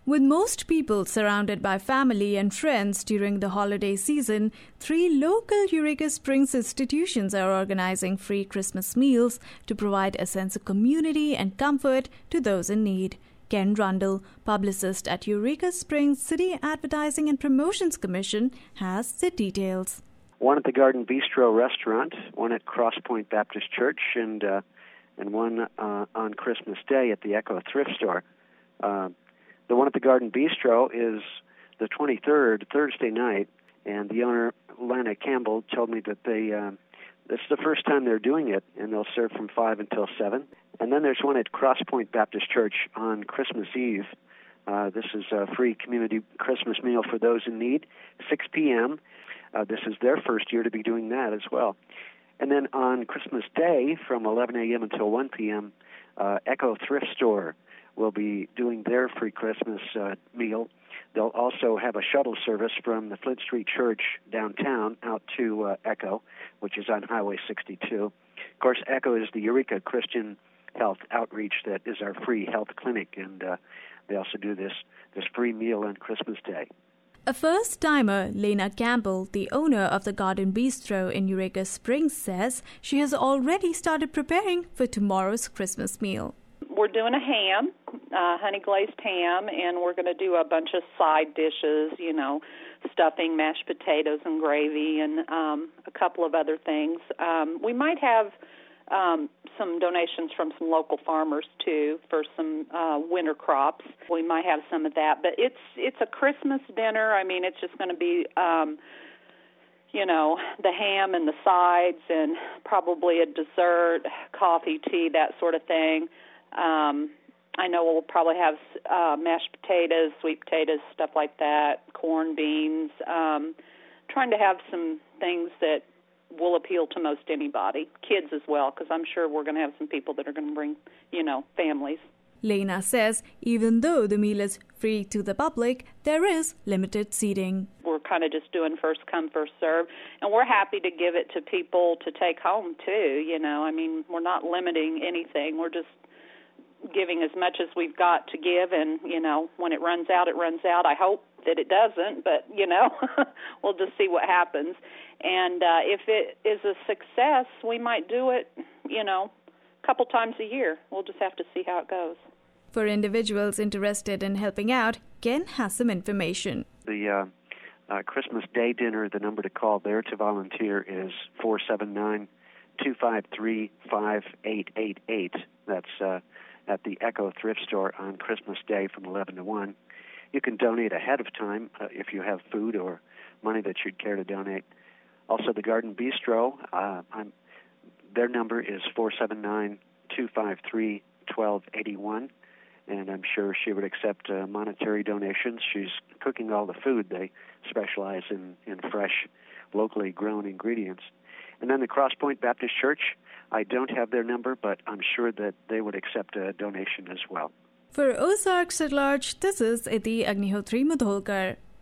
With most people surrounded by family and friends during the holiday season, 3 local Eureka Springs institutions are organizing free Christmas meals to provide a sense of community and comfort to those in need. Ken Rundle, publicist at Eureka Springs City Advertising and Promotions Commission, has the details. One at the Garden Bistro restaurant, one at Crosspoint Baptist Church, and one on Christmas Day at the Echo Thrift Store. The one at the Garden Bistro is the 23rd, Thursday night, and the owner, Lana Campbell, told me that this is the first time they're doing it, and they'll serve from 5 until 7. And then there's one at Crosspoint Baptist Church on Christmas Eve. This is a free community Christmas meal for those in need, 6 p.m. This is their first year to be doing that as well. And then on Christmas Day, from 11 a.m. until 1 p.m., Echo Thrift Store will be doing their free Christmas meal. They'll also have a shuttle service from the Flint Street Church downtown out to Echo, which is on Highway 62. Of course, Echo is the Eureka Christian Health Outreach that is our free health clinic, and they also do this free meal on Christmas Day. A first-timer, Lena Campbell, the owner of the Garden Bistro in Eureka Springs, says she has already started preparing for tomorrow's Christmas meal. We're doing a ham, honey-glazed ham, and we're going to do a bunch of side dishes, stuffing, mashed potatoes, and gravy, and a couple of other things. We might have some donations from some local farmers, too, for some winter crops. We might have some of that. But it's a Christmas dinner. I mean, it's just going to be, the ham and the sides and probably a dessert, coffee, tea, that sort of thing. I know we'll probably have mashed potatoes, sweet potatoes, stuff like that, corn, beans, trying to have some things that will appeal to most anybody, kids as well, because I'm sure we're going to have some people that are going to bring, families. Lena says even though the meal is free to the public, there is limited seating. We're kind of just doing first come, first serve, and we're happy to give it to people to take home, too, I mean, we're not limiting anything. We're just giving as much as we've got to give, and, when it runs out, it runs out. I hope that it doesn't, but, we'll just see what happens. And if it is a success, we might do it, a couple times a year. We'll just have to see how it goes. For individuals interested in helping out, Ken has some information. The Christmas Day dinner, the number to call there to volunteer is 479-253-5888. That's at the Echo Thrift Store on Christmas Day from 11 to 1. You can donate ahead of time if you have food or money that you'd care to donate. Also, the Garden Bistro, their number is 479-253-1281, and I'm sure she would accept monetary donations. She's cooking all the food. They specialize in fresh, locally grown ingredients. And then the Crosspoint Baptist Church, I don't have their number, but I'm sure that they would accept a donation as well. For Ozarks at Large, this is Iti Agnihotri Mudholkar.